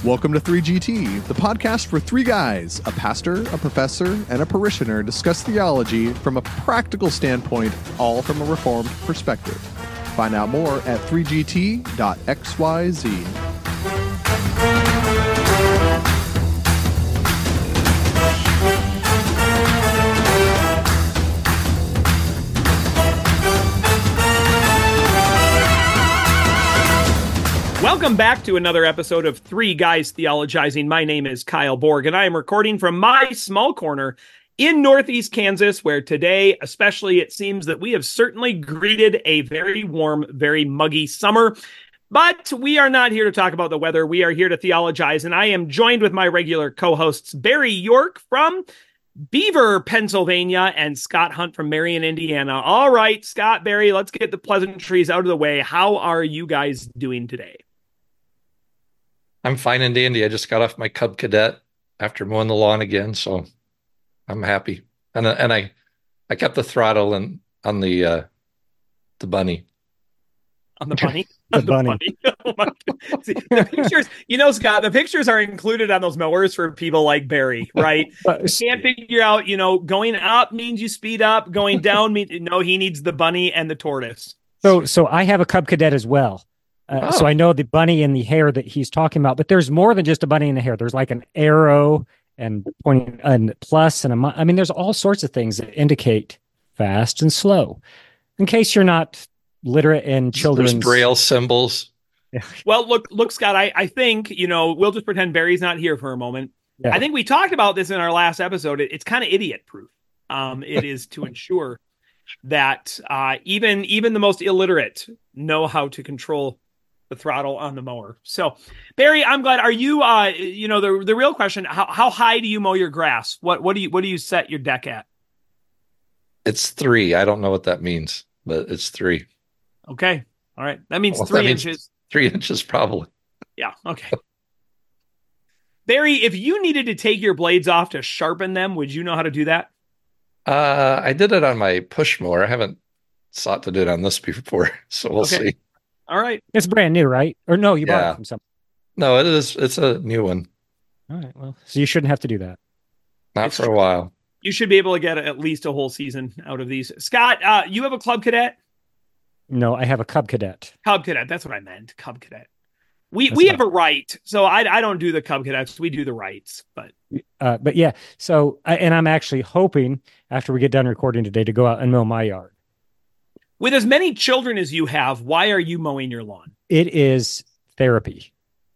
Welcome to 3GT, the podcast for three guys, a pastor, a professor, and a parishioner discuss theology from a practical standpoint, all from a Reformed perspective. Find out more at 3gt.xyz. Welcome back to another episode of Three Guys Theologizing. My name is Kyle Borg, and I am recording from my small corner in Northeast Kansas, where today, especially, it seems that we have certainly greeted a very warm, very muggy summer. But we are not here to talk about the weather. We are here to theologize, and I am joined with my regular co-hosts, Barry York from Beaver, Pennsylvania, and Scott Hunt from Marion, Indiana. All right, Scott, Barry, let's get the pleasantries out of the way. How are you guys doing today? I'm fine and dandy. I just got off my Cub Cadet after mowing the lawn again, so I'm happy. And I kept the throttle on the bunny. On the bunny? The bunny. Oh my God. See, the pictures, Scott, the pictures are included on those mowers for people like Barry, right? You can't figure out, going up means you speed up, going down means, no, he needs the bunny and the tortoise. So I have a Cub Cadet as well. So I know the bunny and the hare that he's talking about, but there's more than just a bunny and a hare. There's like an arrow and pointing and plus and there's all sorts of things that indicate fast and slow. In case you're not literate in children's There's braille symbols. Well, look, Scott, I think, we'll just pretend Barry's not here for a moment. Yeah. I think we talked about this in our last episode. It's kind of idiot proof. It is to ensure that even the most illiterate know how to control the throttle on the mower. So, Barry, I'm glad. Are you, the real question, how high do you mow your grass? What do you set your deck at? It's 3. I don't know what that means, but it's 3. Okay. All right. That means 3 inches. 3 inches, probably. Yeah. Okay. Barry, if you needed to take your blades off to sharpen them, would you know how to do that? I did it on my push mower. I haven't sought to do it on this before, so we'll see. All right. It's brand new, right? Or no, you bought it from someone. No, it is. It's a new one. All right. Well, so you shouldn't have to do that. Not for a while. You should be able to get at least a whole season out of these. Scott, you have a Club Cadet? No, I have a Cub Cadet. Cub Cadet. That's what I meant. Cub Cadet. We have a right. So I don't do the Cub Cadets. We do the rights. But yeah. So, and I'm actually hoping after we get done recording today to go out and mow my yard. With as many children as you have, why are you mowing your lawn? It is therapy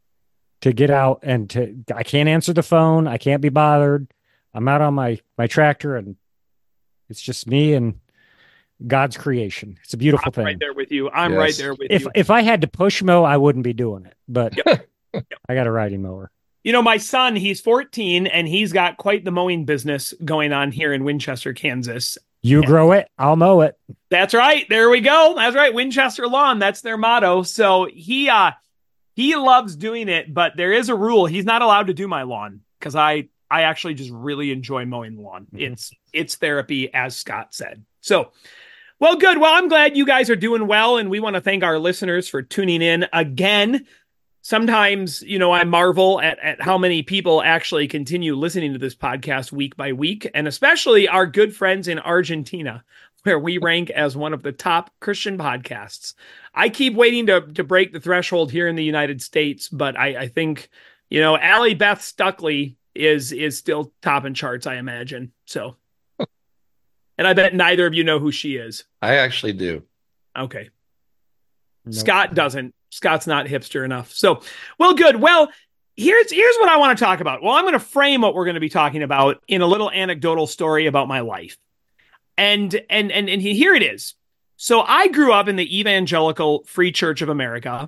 to get out and I can't answer the phone. I can't be bothered. I'm out on my tractor and it's just me and God's creation. It's a beautiful thing. I'm right there with you. Right there with you. If I had to push mow, I wouldn't be doing it, but I got a riding mower. My son, he's 14 and he's got quite the mowing business going on here in Winchester, Kansas. You grow it, I'll mow it. That's right. There we go. That's right. Winchester Lawn. That's their motto. So he loves doing it, but there is a rule. He's not allowed to do my lawn because I actually just really enjoy mowing the lawn. Mm-hmm. It's therapy, as Scott said. So, well, good. Well, I'm glad you guys are doing well, and we want to thank our listeners for tuning in again. Sometimes, I marvel at how many people actually continue listening to this podcast week by week, and especially our good friends in Argentina, where we rank as one of the top Christian podcasts. I keep waiting to break the threshold here in the United States, but I think, Allie Beth Stuckley is still topping charts, I imagine. So, and I bet neither of you know who she is. I actually do. Okay. Nope. Scott doesn't. Scott's not hipster enough. So, well, good. Well, here's what I want to talk about. Well, I'm going to frame what we're going to be talking about in a little anecdotal story about my life. And here it is. So I grew up in the Evangelical Free Church of America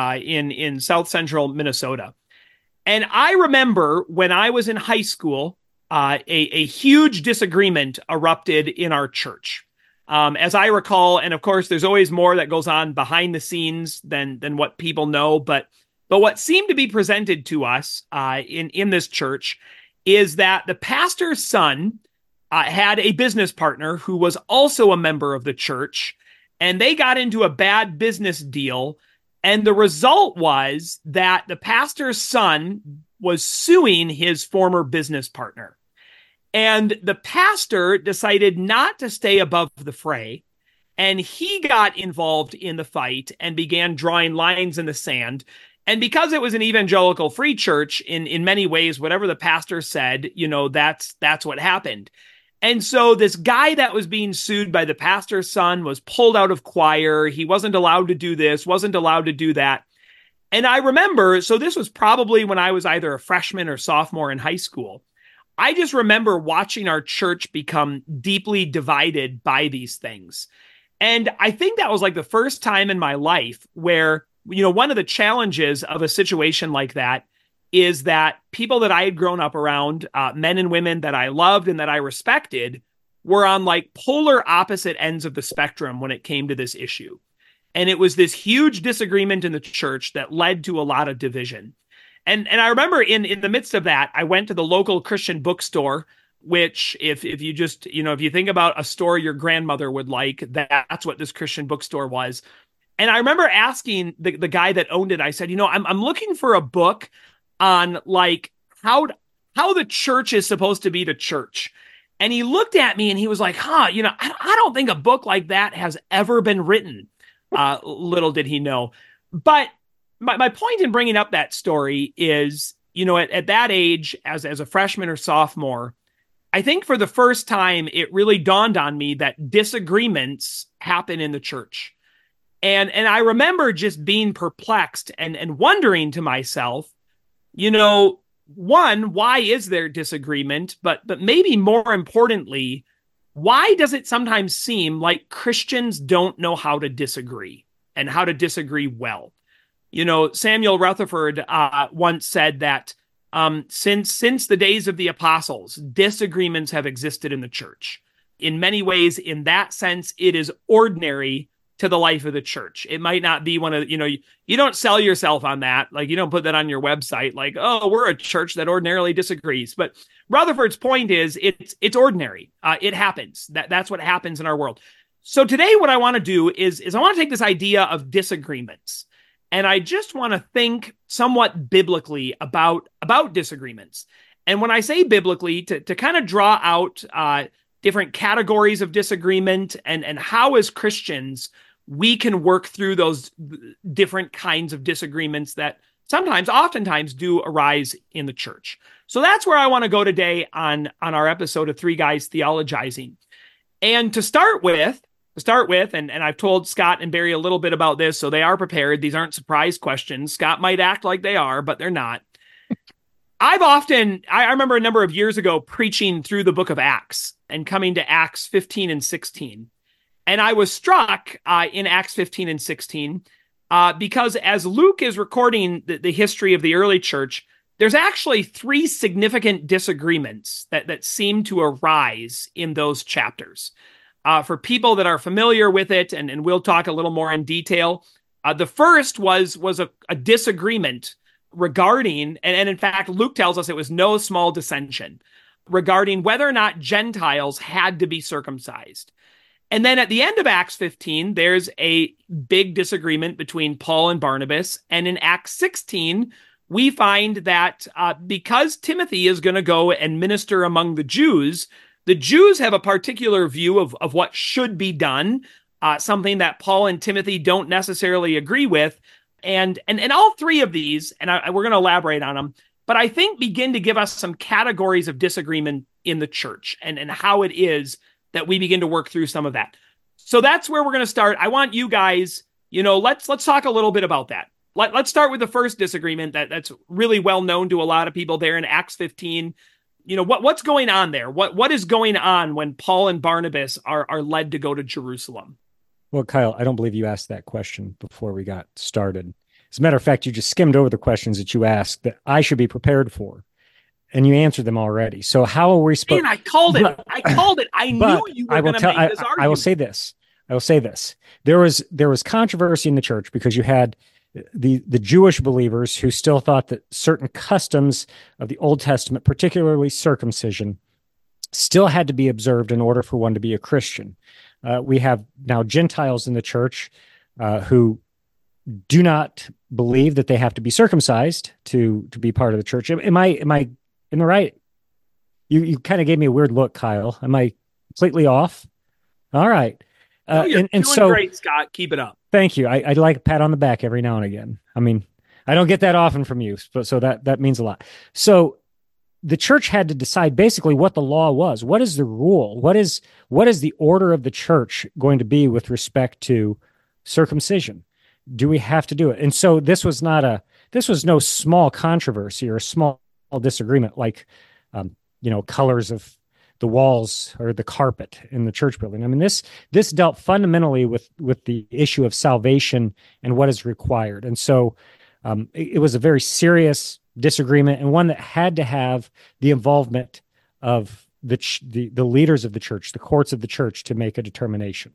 in South Central Minnesota. And I remember when I was in high school, a huge disagreement erupted in our church. As I recall, and of course, there's always more that goes on behind the scenes than what people know. But what seemed to be presented to us in this church is that the pastor's son had a business partner who was also a member of the church, and they got into a bad business deal. And the result was that the pastor's son was suing his former business partner. And the pastor decided not to stay above the fray. And he got involved in the fight and began drawing lines in the sand. And because it was an evangelical free church, in many ways, whatever the pastor said, that's what happened. And so this guy that was being sued by the pastor's son was pulled out of choir. He wasn't allowed to do this, wasn't allowed to do that. And I remember, so this was probably when I was either a freshman or sophomore in high school. I just remember watching our church become deeply divided by these things. And I think that was like the first time in my life where, one of the challenges of a situation like that is that people that I had grown up around, men and women that I loved and that I respected, were on like polar opposite ends of the spectrum when it came to this issue. And it was this huge disagreement in the church that led to a lot of division. And I remember in the midst of that, I went to the local Christian bookstore, which if you just, if you think about a store your grandmother would like, that's what this Christian bookstore was. And I remember asking the guy that owned it, I said, I'm looking for a book on like how the church is supposed to be the church. And he looked at me and he was like, I don't think a book like that has ever been written. Little did he know. But my point in bringing up that story is, at that age, as a freshman or sophomore, I think for the first time, it really dawned on me that disagreements happen in the church. And I remember just being perplexed and wondering to myself, one, why is there disagreement? But maybe more importantly, why does it sometimes seem like Christians don't know how to disagree and how to disagree well? Samuel Rutherford once said that since the days of the apostles, disagreements have existed in the church. In many ways, in that sense, it is ordinary to the life of the church. It might not be one of, you don't sell yourself on that. Like you don't put that on your website, like, oh, we're a church that ordinarily disagrees. But Rutherford's point is it's ordinary. It happens. That's what happens in our world. So today what I want to do is I want to take this idea of disagreements. And I just want to think somewhat biblically about disagreements. And when I say biblically, to kind of draw out different categories of disagreement and how as Christians we can work through those different kinds of disagreements that oftentimes do arise in the church. So that's where I want to go today on our episode of Three Guys Theologizing. And to start with, and I've told Scott and Barry a little bit about this, so they are prepared. These aren't surprise questions. Scott might act like they are, but they're not. I remember a number of years ago preaching through the book of Acts and coming to Acts 15 and 16. And I was struck in Acts 15 and 16 because as Luke is recording the history of the early church, there's actually three significant disagreements that seem to arise in those chapters. For people that are familiar with it, and we'll talk a little more in detail, the first was a disagreement regarding, and in fact, Luke tells us it was no small dissension, regarding whether or not Gentiles had to be circumcised. And then at the end of Acts 15, there's a big disagreement between Paul and Barnabas. And in Acts 16, we find that because Timothy is going to go and minister among the Jews have a particular view of what should be done, something that Paul and Timothy don't necessarily agree with. And all three of these, and we're going to elaborate on them, but I think begin to give us some categories of disagreement in the church and how it is that we begin to work through some of that. So that's where we're going to start. I want you guys, let's talk a little bit about that. Let's start with the first disagreement that's really well known to a lot of people there in Acts 15. What's going on there? What is going on when Paul and Barnabas are led to go to Jerusalem? Well, Kyle, I don't believe you asked that question before we got started. As a matter of fact, you just skimmed over the questions that you asked that I should be prepared for, and you answered them already. So how are we supposed? Man, I called it. I knew you were going to make this argument. I will say this. There was controversy in the church because you had the Jewish believers who still thought that certain customs of the Old Testament, particularly circumcision, still had to be observed in order for one to be a Christian. We have now Gentiles in the church who do not believe that they have to be circumcised to be part of the church. Am I in the right? You kind of gave me a weird look, Kyle. Am I completely off? All right. You're doing so great, Scott. Keep it up. Thank you. I like a pat on the back every now and again. I mean, I don't get that often from you, so that means a lot. So the church had to decide basically what the law was. What is the rule? What is the order of the church going to be with respect to circumcision? Do we have to do it? And so this was no small controversy or a small disagreement like, colors of the walls or the carpet in the church building. I mean, this dealt fundamentally with the issue of salvation and what is required. And so it was a very serious disagreement, and one that had to have the involvement of the leaders of the church, the courts of the church, to make a determination.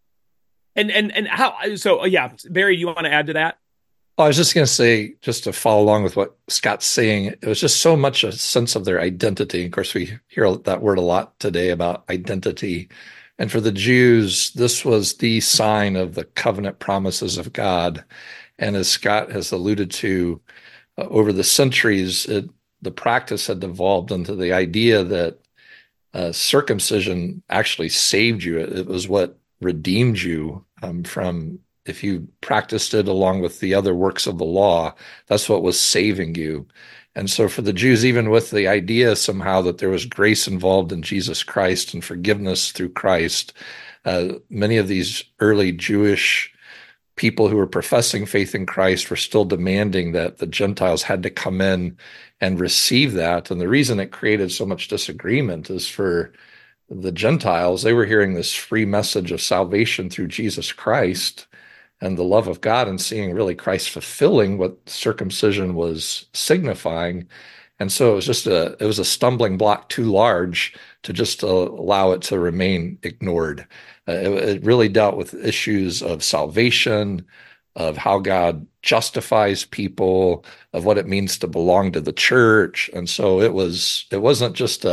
And how? So yeah, Barry, you want to add to that? I was just going to say, just to follow along with what Scott's saying, it was just so much a sense of their identity. Of course, we hear that word a lot today about identity. And for the Jews, this was the sign of the covenant promises of God. And as Scott has alluded to, over the centuries, the practice had devolved into the idea that circumcision actually saved you. It was what redeemed you from, if you practiced it along with the other works of the law, that's what was saving you. And so for the Jews, even with the idea somehow that there was grace involved in Jesus Christ and forgiveness through Christ, many of these early Jewish people who were professing faith in Christ were still demanding that the Gentiles had to come in and receive that. And the reason it created so much disagreement is for the Gentiles, they were hearing this free message of salvation through Jesus Christ and the love of God, and seeing really Christ fulfilling what circumcision was signifying. And so it was a stumbling block too large to just allow it to remain ignored. It really dealt with issues of salvation, of how God justifies people, of what it means to belong to the church. And so it wasn't just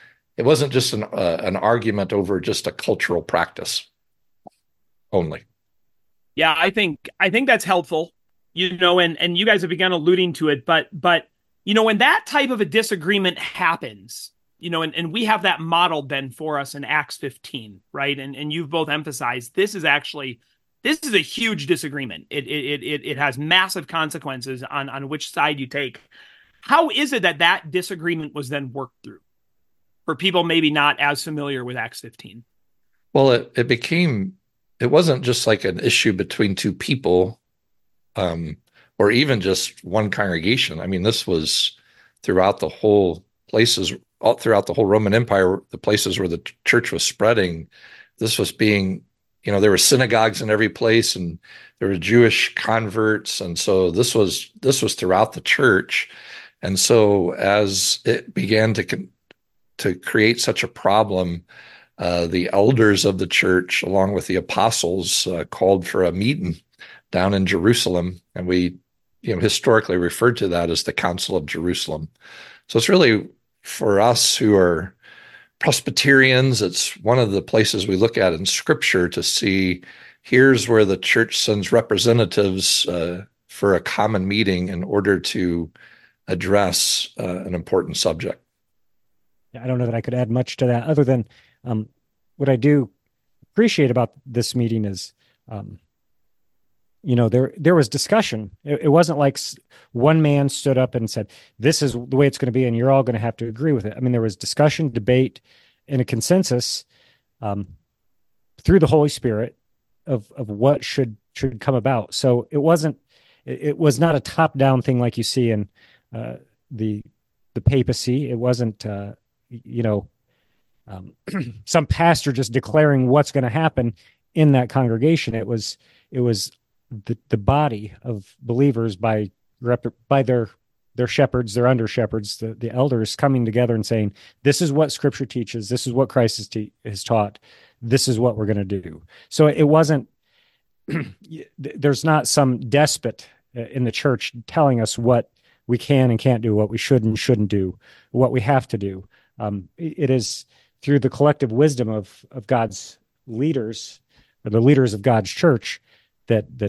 an argument over just a cultural practice only. Yeah, I think that's helpful, and you guys have begun alluding to it, but when that type of a disagreement happens, and we have that modeled then for us in Acts 15, right? And you've both emphasized this is a huge disagreement. It has massive consequences on which side you take. How is it that disagreement was then worked through for people maybe not as familiar with Acts 15? Well, it wasn't just like an issue between two people, or even just one congregation. I mean, this was throughout the whole throughout the whole Roman Empire, the places where the church was spreading. This was being, there were synagogues in every place, and there were Jewish converts, and so this was throughout the church. And so as it began to create such a problem, the elders of the church, along with the apostles, called for a meeting down in Jerusalem, and we, historically referred to that as the Council of Jerusalem. So it's really, for us who are Presbyterians, it's one of the places we look at in Scripture to see here's where the church sends representatives for a common meeting in order to address an important subject. I don't know that I could add much to that other than what I do appreciate about this meeting is, there was discussion. It wasn't like one man stood up and said, this is the way it's going to be, and you're all going to have to agree with it. I mean, there was discussion, debate, and a consensus through the Holy Spirit of what should come about. So it was not a top-down thing like you see in the papacy. It wasn't, some pastor just declaring what's going to happen in that congregation. It was the body of believers by their shepherds, their under shepherds, the elders coming together and saying, this is what Scripture teaches. This is what Christ has taught. This is what we're going to do. So it wasn't, there's not some despot in the church telling us what we can and can't do, what we should and shouldn't do, what we have to do. It is through the collective wisdom of God's leaders, or the leaders of God's church, that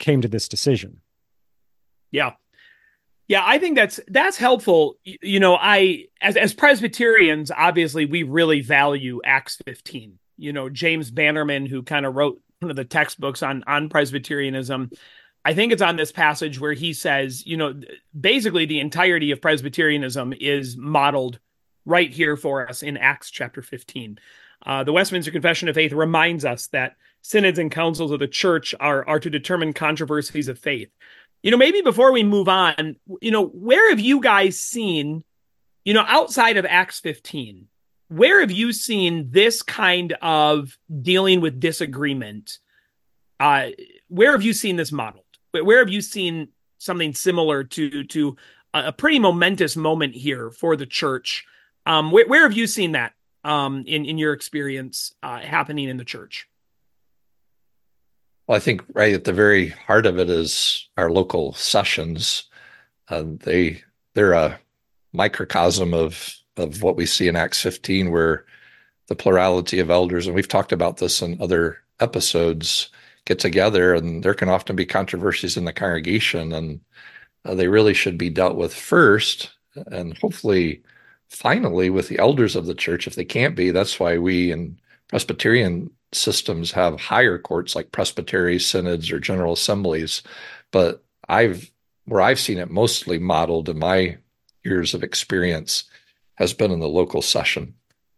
came to this decision. Yeah. Yeah, I think that's helpful. As Presbyterians, obviously we really value Acts 15. James Bannerman, who kind of wrote one of the textbooks on Presbyterianism, I think it's on this passage where he says, basically the entirety of Presbyterianism is modeled right here for us in Acts chapter 15. The Westminster Confession of Faith reminds us that synods and councils of the church are to determine controversies of faith. Maybe before we move on, where have you guys seen, outside of Acts 15, where have you seen this kind of dealing with disagreement? Where have you seen this modeled? Where have you seen something similar to a pretty momentous moment here for the church? Where have you seen that in your experience happening in the church? Well, I think right at the very heart of it is our local sessions. They're a microcosm of what we see in Acts 15, where the plurality of elders, and we've talked about this in other episodes, get together, and there can often be controversies in the congregation, and they really should be dealt with first, and hopefully finally with the elders of the church. If they can't be, that's why we in Presbyterian systems have higher courts like presbytery synods or general assemblies. But where I've seen it mostly modeled in my years of experience has been in the local session.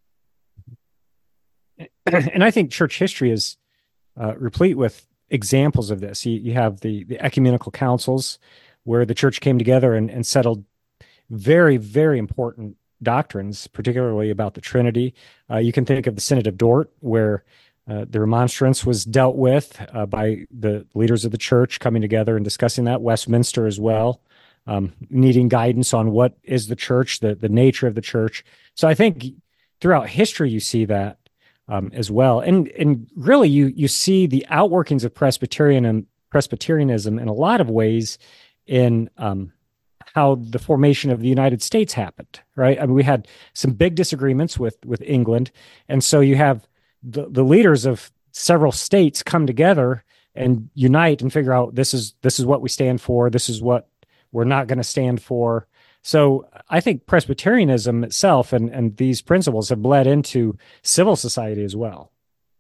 And I think church history is replete with examples of this. You have the ecumenical councils where the church came together and settled very, very important doctrines, particularly about the Trinity. You can think of the Synod of Dort, where the remonstrance was dealt with by the leaders of the church coming together and discussing that. Westminster as well, needing guidance on what is the church, the nature of the church. So I think throughout history you see that as well, and really you see the outworkings of Presbyterianism in a lot of ways in how the formation of the United States happened. Right? I mean, we had some big disagreements with England, and so you have the leaders of several states come together and unite and figure out this is what we stand for. This is what we're not going to stand for. So I think Presbyterianism itself and these principles have bled into civil society as well.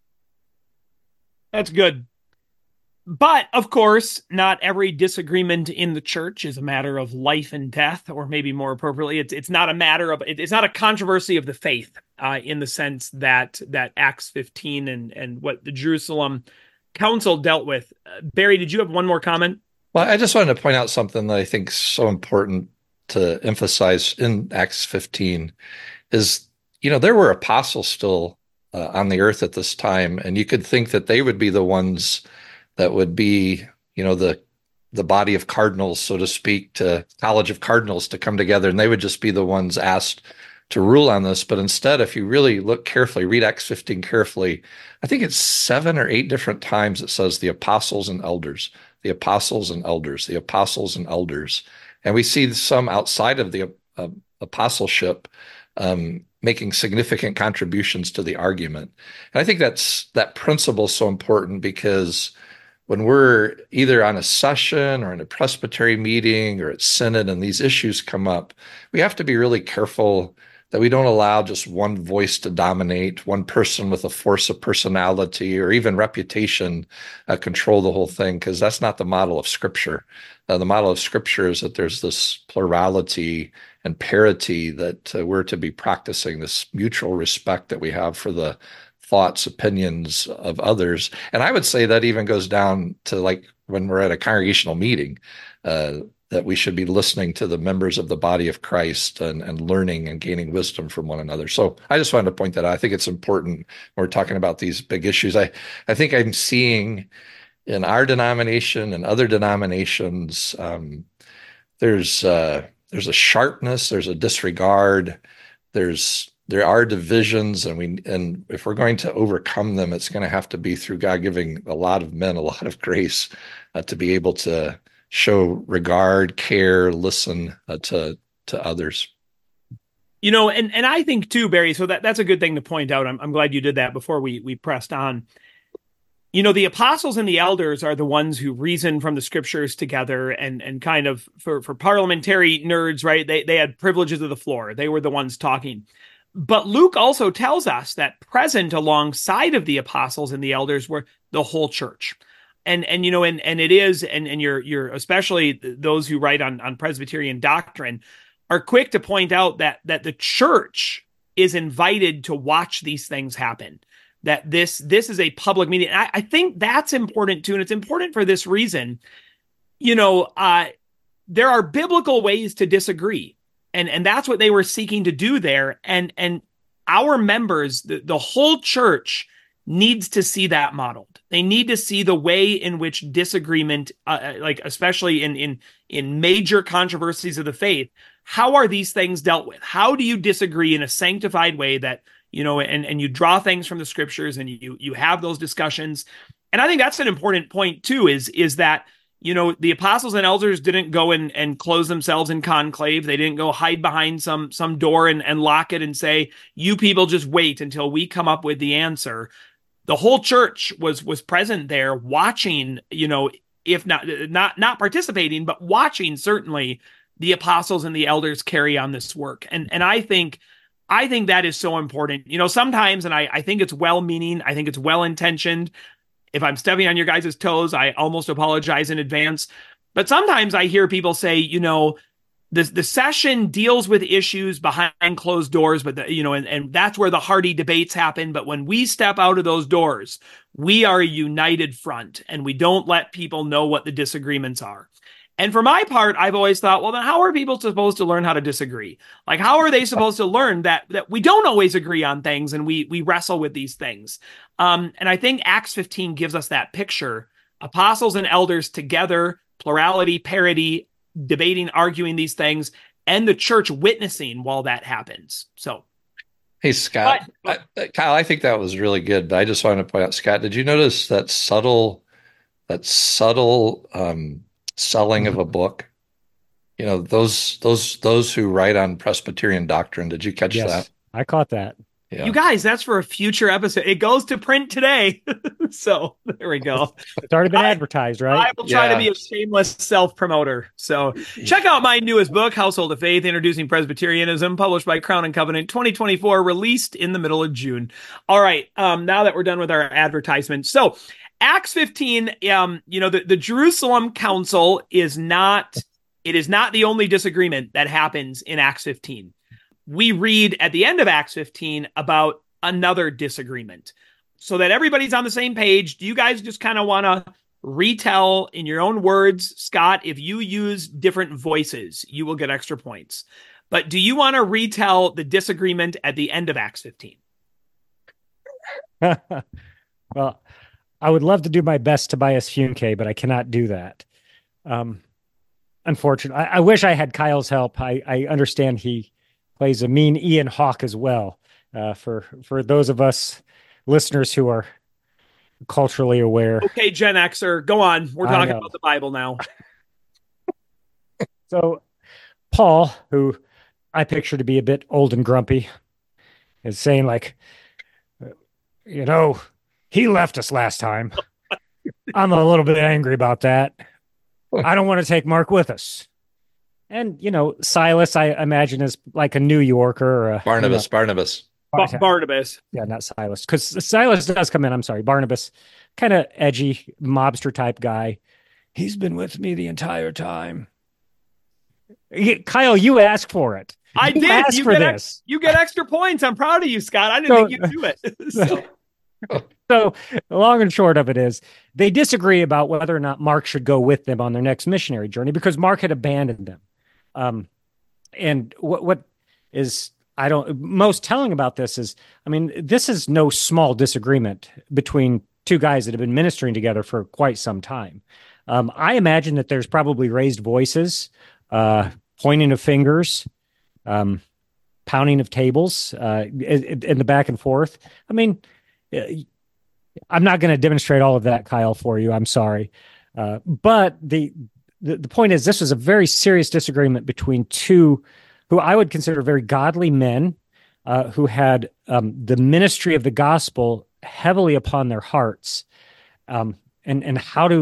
That's good. But of course, not every disagreement in the church is a matter of life and death, or maybe more appropriately, it's not a matter of, it's not a controversy of the faith in the sense that Acts 15 and what the Jerusalem Council dealt with. Barry, did you have one more comment? Well, I just wanted to point out something that I think is so important to emphasize in Acts 15 is, there were apostles still on the earth at this time, and you could think that they would be the ones that would be, the body of cardinals, so to speak, to college of cardinals to come together, and they would just be the ones asked to rule on this. But instead, if you really look carefully, read Acts 15 carefully, I think it's 7 or 8 different times it says the apostles and elders, the apostles and elders, the apostles and elders. And we see some outside of the apostleship making significant contributions to the argument. And I think that principle is so important, because when we're either on a session or in a presbytery meeting or at synod and these issues come up, we have to be really careful that we don't allow just one voice to dominate, one person with a force of personality or even reputation control the whole thing, because that's not the model of Scripture. The model of Scripture is that there's this plurality and parity that we're to be practicing, this mutual respect that we have for the thoughts, opinions of others. And I would say that even goes down to like when we're at a congregational meeting, that we should be listening to the members of the body of Christ and learning and gaining wisdom from one another. So I just wanted to point that out. I think it's important when we're talking about these big issues. I think I'm seeing in our denomination and other denominations, there's a sharpness, there's a disregard, there are divisions, and if we're going to overcome them, it's going to have to be through God giving a lot of men a lot of grace to be able to show regard, care, listen to others. And I think too, Barry, so that's a good thing to point out. I'm glad you did that before we pressed on. the apostles and the elders are the ones who reason from the scriptures together and kind of for parliamentary nerds, right? They had privileges of the floor. They were the ones talking. But Luke also tells us that present alongside of the apostles and the elders were the whole church. And it is, and you're especially those who write on Presbyterian doctrine are quick to point out that the church is invited to watch these things happen. That this is a public meeting. And I think that's important too. And it's important for this reason. There are biblical ways to disagree. And that's what they were seeking to do there. And our members, the whole church needs to see that modeled. They need to see the way in which disagreement, like especially in major controversies of the faith, how are these things dealt with? How do you disagree in a sanctified way that, and you draw things from the scriptures and you have those discussions. And I think that's an important point too, is that, the apostles and elders didn't go and close themselves in conclave. They didn't go hide behind some door and lock it and say, you people just wait until we come up with the answer. The whole church was present there watching, if not participating, but watching certainly the apostles and the elders carry on this work. And I think that is so important. Sometimes, and I think it's well-meaning, I think it's well-intentioned. If I'm stepping on your guys' toes, I almost apologize in advance. But sometimes I hear people say, the session deals with issues behind closed doors, but and that's where the hearty debates happen. But when we step out of those doors, we are a united front and we don't let people know what the disagreements are. And for my part, I've always thought, well, then how are people supposed to learn how to disagree? Like, how are they supposed to learn that we don't always agree on things and we wrestle with these things? And I think Acts 15 gives us that picture. Apostles and elders together, plurality, parity, debating, arguing these things, and the church witnessing while that happens. So, hey, Scott, Kyle, I think that was really good. But I just wanted to point out, Scott, did you notice that subtle selling of a book? Those who write on Presbyterian doctrine. Did you catch that? I caught that. Yeah. You guys, that's for a future episode. It goes to print today. So there we go. It's already been advertised, right? I will try to be a shameless self-promoter. So check out my newest book, Household of Faith, Introducing Presbyterianism, published by Crown and Covenant, 2024, released in the middle of June. All right. Now that we're done with our advertisement. So Acts 15, the Jerusalem Council is not the only disagreement that happens in Acts 15. We read at the end of Acts 15 about another disagreement. So that everybody's on the same page, do you guys just kind of want to retell in your own words? Scott, if you use different voices, you will get extra points. But do you want to retell the disagreement at the end of Acts 15? Well, I would love to do my best, Tobias Funke, but I cannot do that. Unfortunately, I wish I had Kyle's help. I understand he plays a mean Ian Hawke as well. For those of us listeners who are culturally aware. Okay, Gen Xer, go on. We're talking about the Bible now. So Paul, who I picture to be a bit old and grumpy, is saying like, he left us last time. I'm a little bit angry about that. I don't want to take Mark with us. And, Silas, I imagine, is like a New Yorker or a Barnabas. Barnabas. Yeah, not Silas. Because Silas does come in. I'm sorry. Barnabas, kind of edgy, mobster type guy. He's been with me the entire time. Kyle, you asked for it. I did. Asked for this. You get extra points. I'm proud of you, Scott. I didn't think you'd do it. So the long and short of it is they disagree about whether or not Mark should go with them on their next missionary journey because Mark had abandoned them. And what is most telling about this is, this is no small disagreement between two guys that have been ministering together for quite some time. I imagine that there's probably raised voices, pointing of fingers, pounding of tables, in the back and forth. I'm not going to demonstrate all of that, Kyle, for you. I'm sorry. But the point is, this was a very serious disagreement between two who I would consider very godly men, who had the ministry of the gospel heavily upon their hearts. And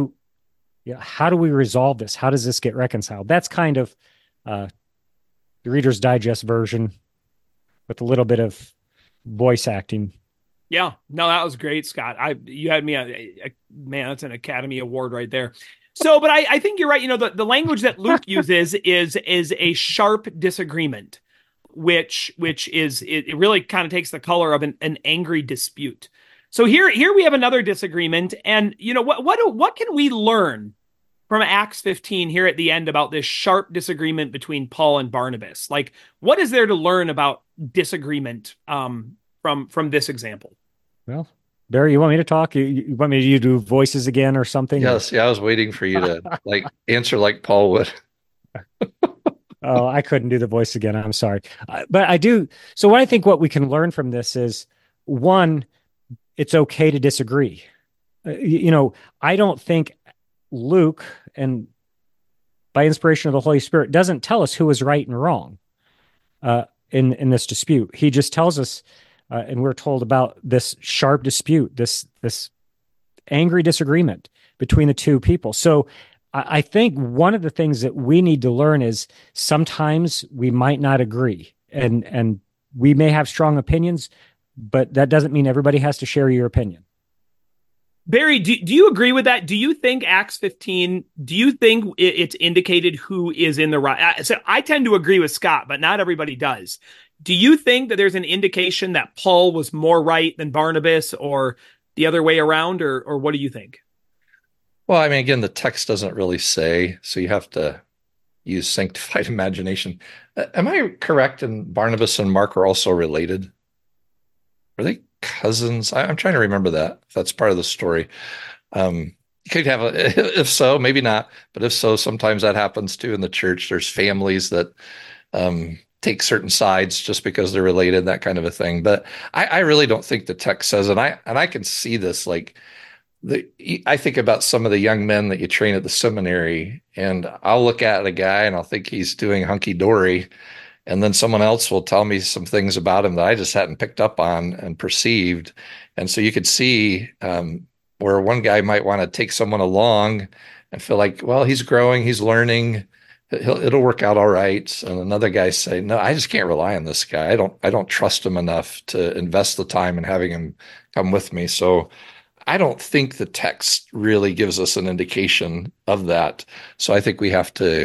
how do we resolve this? How does this get reconciled? That's kind of the Reader's Digest version with a little bit of voice acting. Yeah, no, that was great, Scott. You had me man, that's an Academy Award right there. So, but I think you're right. The language that Luke uses is a sharp disagreement, which is it really kind of takes the color of an angry dispute. So here we have another disagreement, and what can we learn from Acts 15 here at the end about this sharp disagreement between Paul and Barnabas? Like, what is there to learn about disagreement from this example? Well, Barry, you want me to talk? You want me to do voices again or something? Yes, yeah, I was waiting for you to answer like Paul would. Oh, I couldn't do the voice again. I'm sorry. But I do. So what we can learn from this is, one, it's okay to disagree. I don't think Luke, and by inspiration of the Holy Spirit, doesn't tell us who is right and wrong in this dispute. He just tells us, and we're told about this sharp dispute, this angry disagreement between the two people. So I think one of the things that we need to learn is sometimes we might not agree, and we may have strong opinions, but that doesn't mean everybody has to share your opinion. Barry, do you agree with that? Do you think Acts 15, do you think it's indicated who is in the right? So I tend to agree with Scott, but not everybody does. Do you think that there's an indication that Paul was more right than Barnabas, or the other way around, or what do you think? Well, I mean, again, the text doesn't really say, so you have to use sanctified imagination. Am I correct in Barnabas and Mark are also related? Are they cousins? I'm trying to remember that, if that's part of the story. You could have if so, maybe not, but if so, sometimes that happens too in the church. There's families that take certain sides just because they're related, that kind of a thing. But I really don't think the text says, and I can see this, like I think about some of the young men that you train at the seminary, and I'll look at a guy and I'll think he's doing hunky dory. And then someone else will tell me some things about him that I just hadn't picked up on and perceived. And so you could see where one guy might want to take someone along and feel like, well, he's growing, he's learning, it'll work out all right. And another guy say, no, I just can't rely on this guy. I don't trust him enough to invest the time in having him come with me. So I don't think the text really gives us an indication of that. So I think we have to,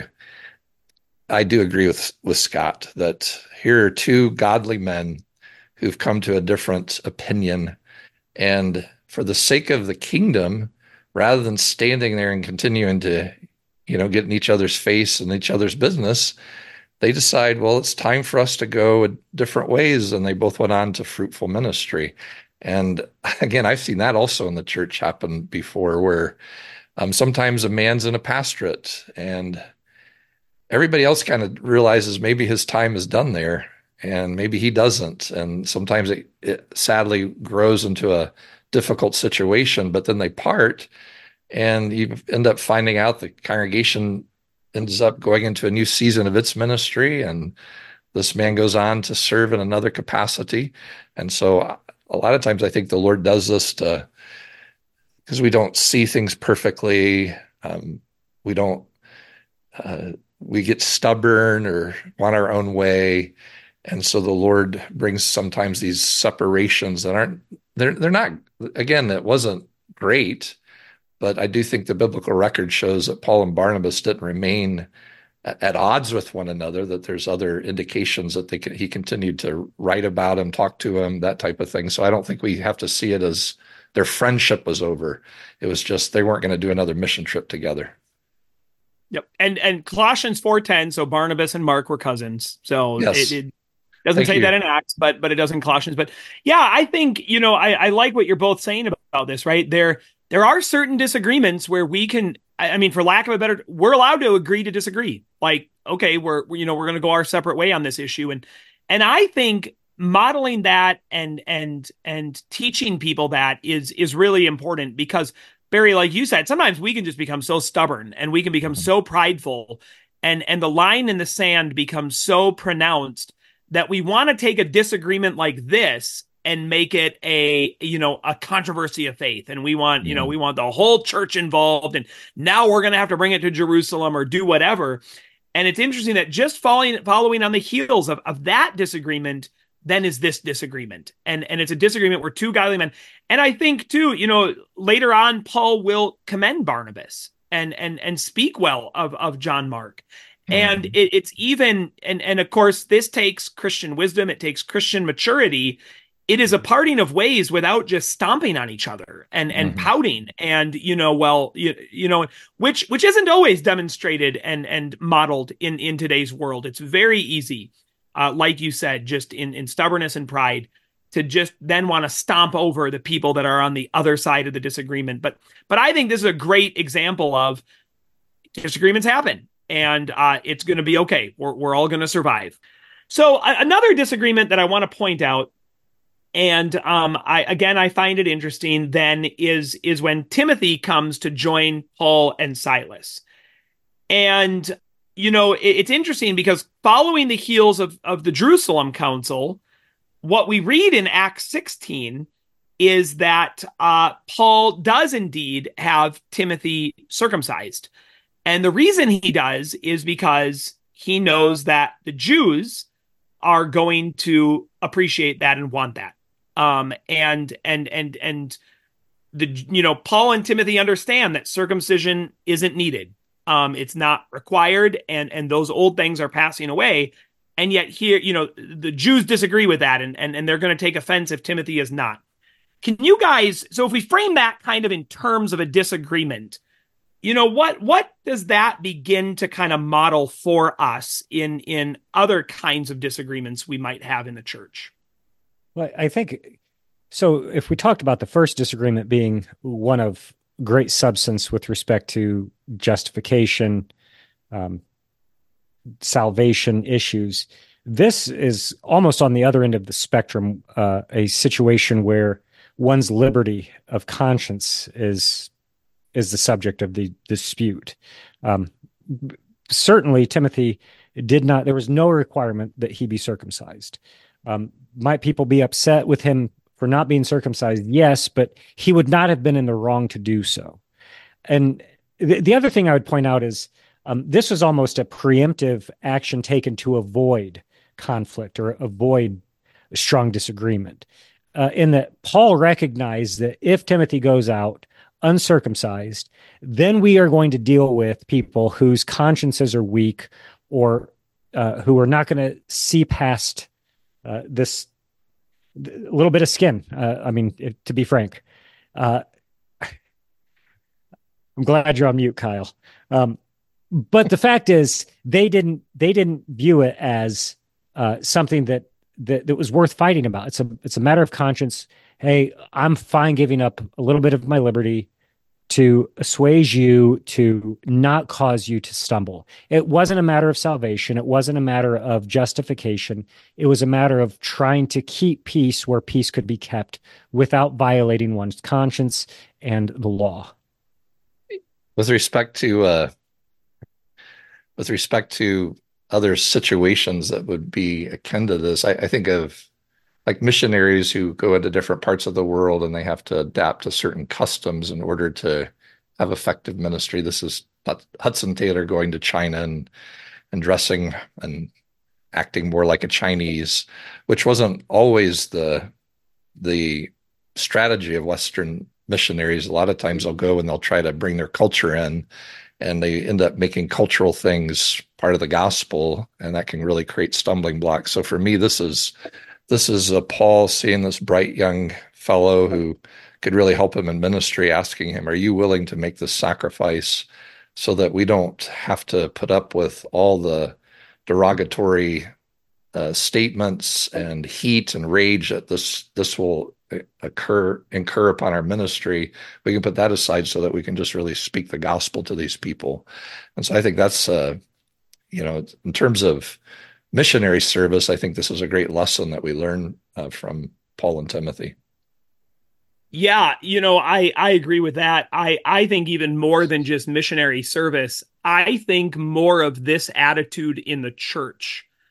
I do agree with Scott that here are two godly men who've come to a different opinion. And for the sake of the kingdom, rather than standing there and continuing to, get in each other's face and each other's business, they decide, well, it's time for us to go different ways. And they both went on to fruitful ministry. And again, I've seen that also in the church happen before, where sometimes a man's in a pastorate and everybody else kind of realizes maybe his time is done there and maybe he doesn't. And sometimes it sadly grows into a difficult situation, but then they part and you end up finding out the congregation ends up going into a new season of its ministry. And this man goes on to serve in another capacity. And so a lot of times I think the Lord does this because we don't see things perfectly. We get stubborn or want our own way. And so the Lord brings sometimes these separations that they're not, again, that wasn't great, but I do think the biblical record shows that Paul and Barnabas didn't remain at odds with one another, that there's other indications that he continued to write about him, talk to him, that type of thing. So I don't think we have to see it as their friendship was over. It was just they weren't going to do another mission trip together. Yep. And Colossians 4:10, so Barnabas and Mark were cousins. So yes. it doesn't say that in Acts, but it does in Colossians. But yeah, I think, I like what you're both saying about this, right? There are certain disagreements where we can, I mean, for lack of a better, we're allowed to agree to disagree. Like, okay, we're going to go our separate way on this issue. And I think modeling that and teaching people that is really important, because Barry, like you said, sometimes we can just become so stubborn and we can become so prideful and the line in the sand becomes so pronounced that we want to take a disagreement like this and make it a controversy of faith. And we want, we want the whole church involved. And now we're going to have to bring it to Jerusalem or do whatever. And it's interesting that just following on the heels of that disagreement, then is this disagreement. And it's a disagreement where two godly men. And I think too, later on, Paul will commend Barnabas and speak well of John Mark. And it's even, and of course, this takes Christian wisdom. It takes Christian maturity. It is a parting of ways without just stomping on each other and pouting and, which isn't always demonstrated and modeled in today's world. It's very easy, like you said, just in stubbornness and pride, to just then want to stomp over the people that are on the other side of the disagreement. But I think this is a great example of disagreements happen. And it's going to be okay. We're all going to survive. So another disagreement that I want to point out, and I find it interesting, then is when Timothy comes to join Paul and Silas. And, it's interesting because following the heels of the Jerusalem Council, what we read in Acts 16 is that Paul does indeed have Timothy circumcised. And the reason he does is because he knows that the Jews are going to appreciate that and want that. And Paul and Timothy understand that circumcision isn't needed. It's not required, and those old things are passing away. And yet here, the Jews disagree with that, and they're going to take offense if Timothy is not. Can you guys, so if we frame that kind of in terms of a disagreement, what does that begin to kind of model for us in other kinds of disagreements we might have in the church? Well, I think, so if we talked about the first disagreement being one of great substance with respect to justification, salvation issues, this is almost on the other end of the spectrum, a situation where one's liberty of conscience is the subject of the dispute. Certainly, Timothy there was no requirement that he be circumcised. Might people be upset with him for not being circumcised? Yes, but he would not have been in the wrong to do so. And the other thing I would point out is this was almost a preemptive action taken to avoid conflict or avoid strong disagreement, in that Paul recognized that if Timothy goes out uncircumcised, then we are going to deal with people whose consciences are weak or who are not going to see past this little bit of skin. To be frank, I'm glad you're on mute, Kyle. But the fact is, they didn't view it as something that was worth fighting about. It's a matter of conscience. Hey, I'm fine giving up a little bit of my liberty to assuage you, to not cause you to stumble. It wasn't a matter of salvation. It wasn't a matter of justification. It was a matter of trying to keep peace where peace could be kept without violating one's conscience and the law. With respect to other situations that would be akin to this, I think of like missionaries who go into different parts of the world and they have to adapt to certain customs in order to have effective ministry. This is Hudson Taylor going to China and dressing and acting more like a Chinese, which wasn't always the strategy of Western missionaries. A lot of times they'll go and they'll try to bring their culture in, and they end up making cultural things part of the gospel, and that can really create stumbling blocks. So for me, this is Paul seeing this bright young fellow who could really help him in ministry, asking him, are you willing to make this sacrifice so that we don't have to put up with all the derogatory statements and heat and rage that this will incur upon our ministry? We can put that aside so that we can just really speak the gospel to these people. And so I think that's, in terms of missionary service, I think this is a great lesson that we learn from Paul and Timothy. Yeah, I agree with that. I think even more than just missionary service, I think more of this attitude in the church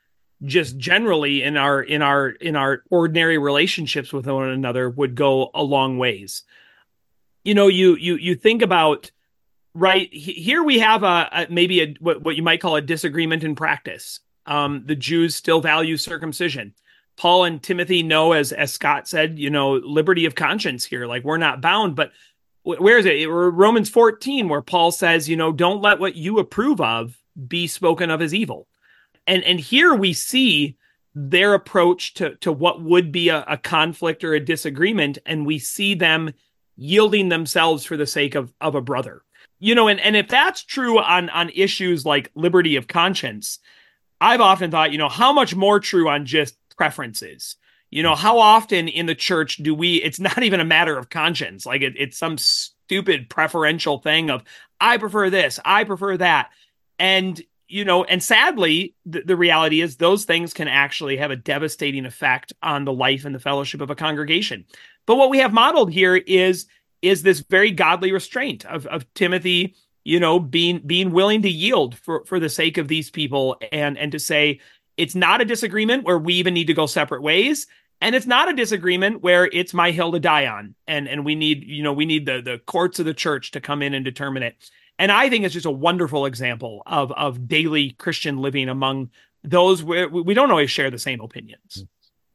just generally in our ordinary relationships with one another would go a long ways. You think about, right here we have what you might call a disagreement in practice. The Jews still value circumcision. Paul and Timothy know, as Scott said, liberty of conscience here. Like, we're not bound, but where is it? Romans 14, where Paul says, don't let what you approve of be spoken of as evil. And here we see their approach to what would be a conflict or a disagreement, and we see them yielding themselves for the sake of a brother. And if that's true on issues like liberty of conscience, I've often thought, how much more true on just preferences? How often in the church it's not even a matter of conscience. Like it's some stupid preferential thing of, I prefer this, I prefer that. And sadly, the reality is those things can actually have a devastating effect on the life and the fellowship of a congregation. But what we have modeled here is this very godly restraint of Timothy, being willing to yield for the sake of these people, and to say it's not a disagreement where we even need to go separate ways. And it's not a disagreement where it's my hill to die on. And we need the courts of the church to come in and determine it. And I think it's just a wonderful example of daily Christian living among those where we don't always share the same opinions.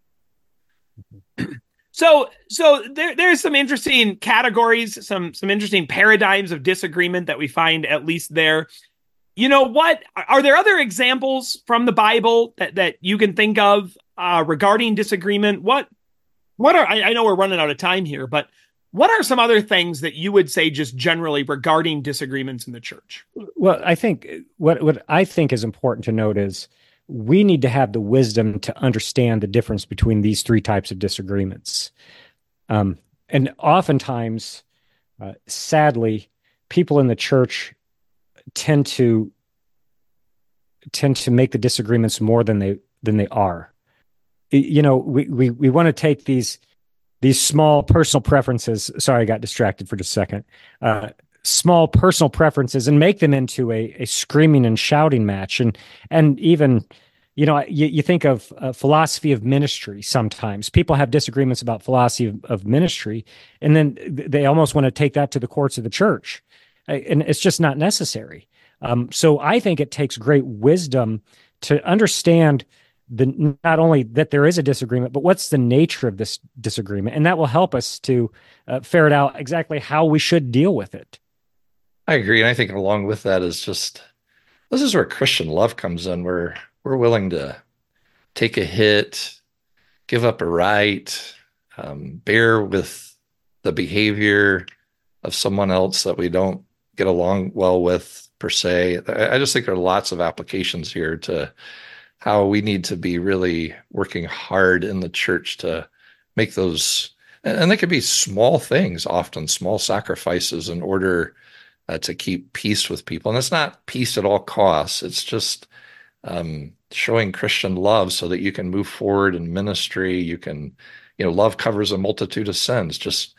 So there's some interesting categories, some interesting paradigms of disagreement that we find, at least there. What are there other examples from the Bible that you can think of regarding disagreement? What are, I know we're running out of time here, but what are some other things that you would say just generally regarding disagreements in the church? Well, I think what I think is important to note is we need to have the wisdom to understand the difference between these three types of disagreements. And oftentimes, sadly, people in the church tend to make the disagreements more than they are. We want to take these small personal preferences. Sorry, I got distracted for just a second. Small personal preferences and make them into a screaming and shouting match. And even, you think of philosophy of ministry. Sometimes people have disagreements about philosophy of ministry, and then they almost want to take that to the courts of the church. And it's just not necessary. So I think it takes great wisdom to understand not only that there is a disagreement, but what's the nature of this disagreement. And that will help us to ferret out exactly how we should deal with it. I agree. And I think along with that is this is where Christian love comes in, where we're willing to take a hit, give up a right, bear with the behavior of someone else that we don't get along well with per se. I just think there are lots of applications here to how we need to be really working hard in the church to make those, and they could be small things, often small sacrifices in order to keep peace with people. And it's not peace at all costs. It's just showing Christian love so that you can move forward in ministry. You can, love covers a multitude of sins. Just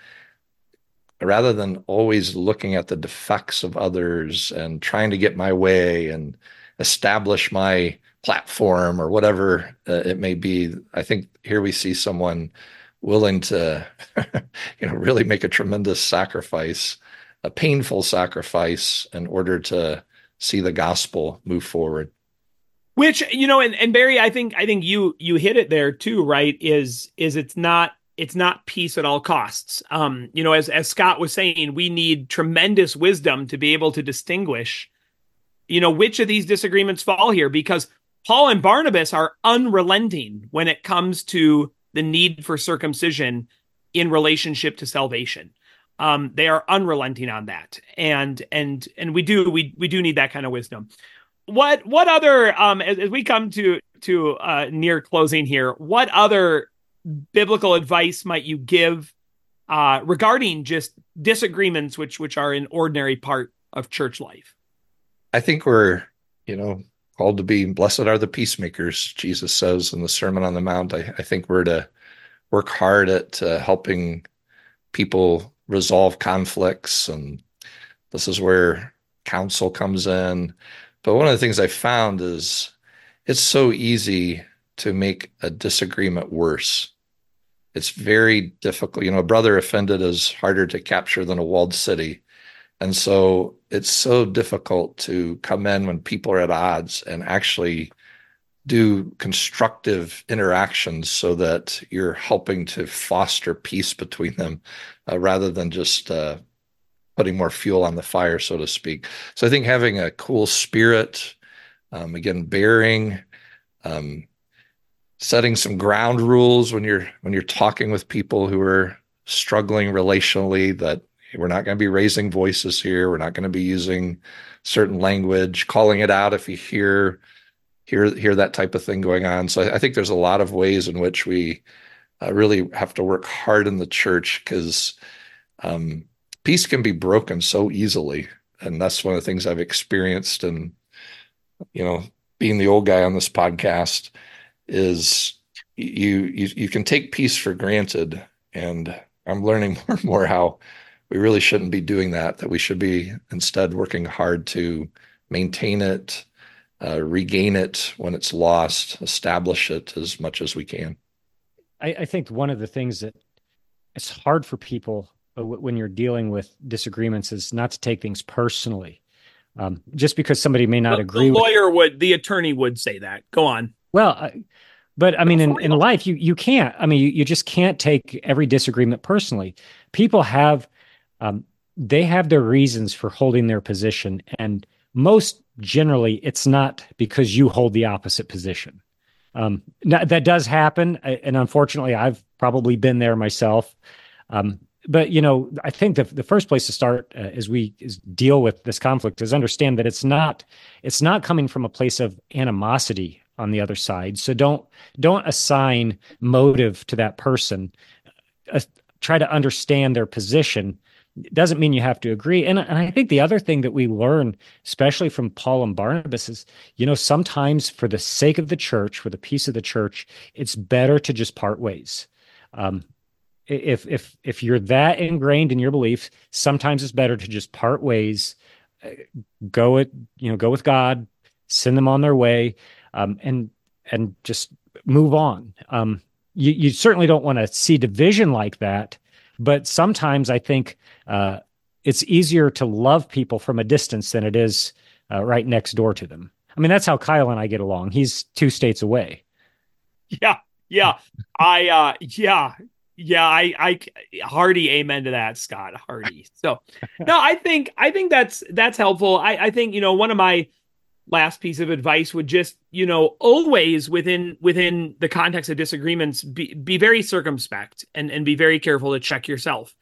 rather than always looking at the defects of others and trying to get my way and establish my platform or whatever it may be, I think here we see someone willing to, really make a tremendous sacrifice, a painful sacrifice, in order to see the gospel move forward. Which, and Barry, I think you hit it there too, right? Is it's not peace at all costs. As Scott was saying, we need tremendous wisdom to be able to distinguish, which of these disagreements fall here, because Paul and Barnabas are unrelenting when it comes to the need for circumcision in relationship to salvation. They are unrelenting on that, and we do need that kind of wisdom. What other as we come to near closing here, what other biblical advice might you give regarding just disagreements which are an ordinary part of church life? I think we're called to be blessed are the peacemakers, Jesus says in the Sermon on the Mount. I think we're to work hard at helping people resolve conflicts, and this is where counsel comes in. But one of the things I found is it's so easy to make a disagreement worse. It's very difficult. A brother offended is harder to capture than a walled city. And so it's so difficult to come in when people are at odds and actually do constructive interactions so that you're helping to foster peace between them, rather than just putting more fuel on the fire, so to speak. So I think having a cool spirit, again, bearing, setting some ground rules when you're talking with people who are struggling relationally, that we're not going to be raising voices here. We're not going to be using certain language, calling it out if you hear that type of thing going on. So I think there's a lot of ways in which we really have to work hard in the church, because peace can be broken so easily. And that's one of the things I've experienced. And, being the old guy on this podcast, is you can take peace for granted. And I'm learning more and more how we really shouldn't be doing that we should be instead working hard to maintain it, regain it when it's lost, establish it as much as we can. I think one of the things that it's hard for people when you're dealing with disagreements is not to take things personally. Just because somebody may not agree. The attorney would say that. Go on. Well, but I mean, in life, you can't. I mean, you just can't take every disagreement personally. People have, they have their reasons for holding their position, and most generally, it's not because you hold the opposite position. That does happen, and unfortunately, I've probably been there myself. But I think the first place to start as we deal with this conflict is understand that it's not coming from a place of animosity on the other side. So don't assign motive to that person. Try to understand their position. It doesn't mean you have to agree. And I think the other thing that we learn, especially from Paul and Barnabas, is, sometimes for the sake of the church, for the peace of the church, it's better to just part ways. If you're that ingrained in your belief, sometimes it's better to just part ways, go with God, send them on their way, and just move on. You certainly don't want to see division like that, but sometimes I think it's easier to love people from a distance than it is right next door to them. I mean, that's how Kyle and I get along. He's 2 states away. Yeah. I hearty amen to that, Scott. Hearty. So no, I think that's helpful. I think, one of my last piece of advice would just, always within the context of disagreements, be very circumspect and be very careful to check yourself.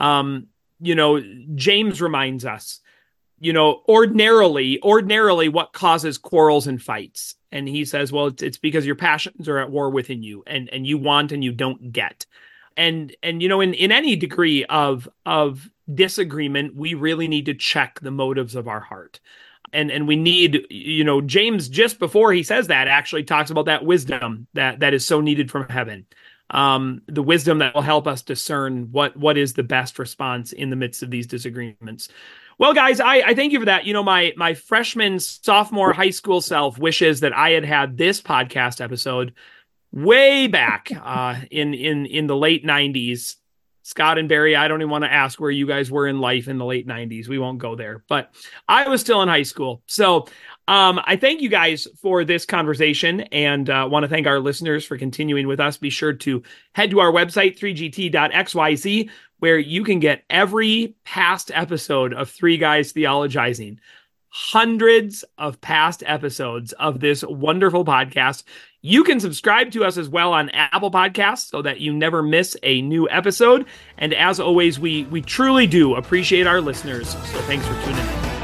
James reminds us, ordinarily what causes quarrels and fights. And he says, well, it's because your passions are at war within you, and you want and you don't get. And in any degree of disagreement, we really need to check the motives of our heart. And we need, James, just before he says that, actually talks about that wisdom that is so needed from heaven. The wisdom that will help us discern what is the best response in the midst of these disagreements. Well, guys, I thank you for that. My freshman, sophomore high school self wishes that I had this podcast episode way back in the late 90s. Scott and Barry, I don't even want to ask where you guys were in life in the late 90s. We won't go there, but I was still in high school. So I thank you guys for this conversation, and want to thank our listeners for continuing with us. Be sure to head to our website, 3gt.xyz, where you can get every past episode of Three Guys Theologizing. Hundreds of past episodes of this wonderful podcast. You can subscribe to us as well on Apple Podcasts so that you never miss a new episode. And as always, we truly do appreciate our listeners. So thanks for tuning in.